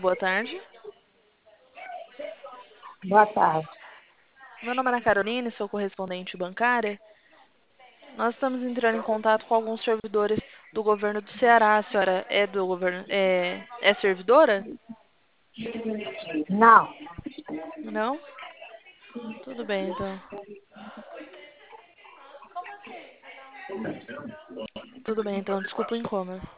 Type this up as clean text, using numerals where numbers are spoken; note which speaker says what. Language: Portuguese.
Speaker 1: Boa tarde.
Speaker 2: Boa tarde.
Speaker 1: Meu nome é Ana Caroline, sou correspondente bancária. Nós estamos entrando em contato com alguns servidores do governo do Ceará. A senhora é do governo, é servidora?
Speaker 2: Não,
Speaker 1: Não? Tudo bem, então. Tudo bem, então. Desculpa o incômodo.